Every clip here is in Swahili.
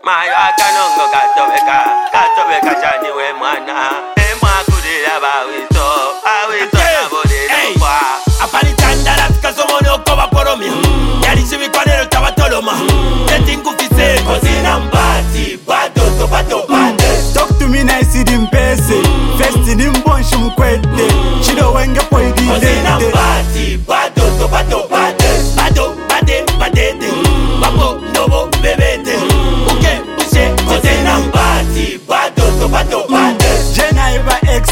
Maya kanongo katobeka chani we mwana. Emwa kudira bawito, awito na bodere kwa. Apani tandara kasomono koba poromia. Yali chibi kwanero tabatoloma. Tetingu fise kozina mbati, bado to bado bade. Talk to me nice in pese. First in mbonshi mkwete. Chido wenge poidi kozina mbati, bado to bado bade. Bado bade badede. Babo nobo bebede. Uke ushe kozina mbati, bado to bado bade. Jena iba ex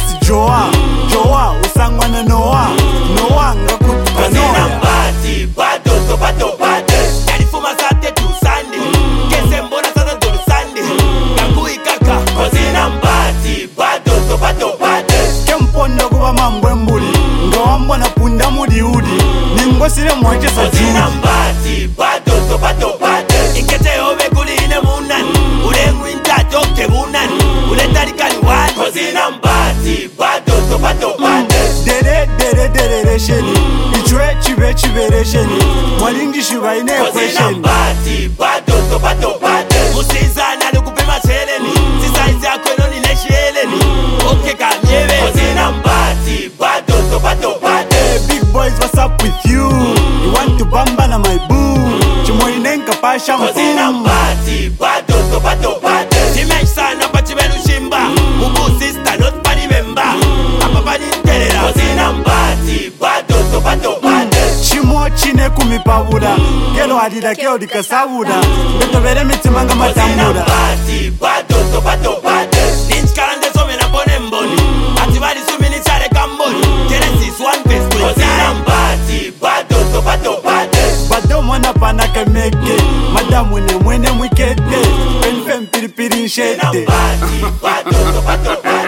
Joa usangwa na Noah ngakutuka kozina Noah. mbati, bado to bado bade. Yali fuma sate tu sande. Kese mbona sana dolu sande. Kakui kaka kozina mbati, bado to bado bade. Kempondo kuba mambwe mbuli. Ngawambo na punda mudi udi. Ningosile mwache sa kozina mbati, bado to bado bade. Inkete obe kuli ine munani. Ule mwinta toke munani. Ule tarikani wani kozina mbati, bado to bado bade. Dere sheni. Ichwe chibe resheni. Mwalingi shiba ine kozina question. mbati, bado to bado bade. Musizana lukupima cheleni. Sisaizi akweno ni leshi eleni. Oke kamyewe kozina mbati, bado to bado bade. Hey, big boys, what's up with you? You want to bamba na my boo? Chimoinenka pasha kozina mbati, bado to bado bade. Timesh sana bachi belu shimba. Mubu sister not pani memba. Apa pani nterera kozina mbati, bado to bado bade. Chimo chine kumipabura. Kelo adida keo dikasabura. Beto vere mitimanga kozina matambura. mbati, bado to bado bade. Lynch karande some na pone mboni. Ati bali sumini chare kamboni. Genesis 1:3. kozina mbati, bado to bado bade. Bado mwana pana kameke. Madamu ne mwene mwikete. Penfem piripiri nshete. Mbati, bado to bado bade.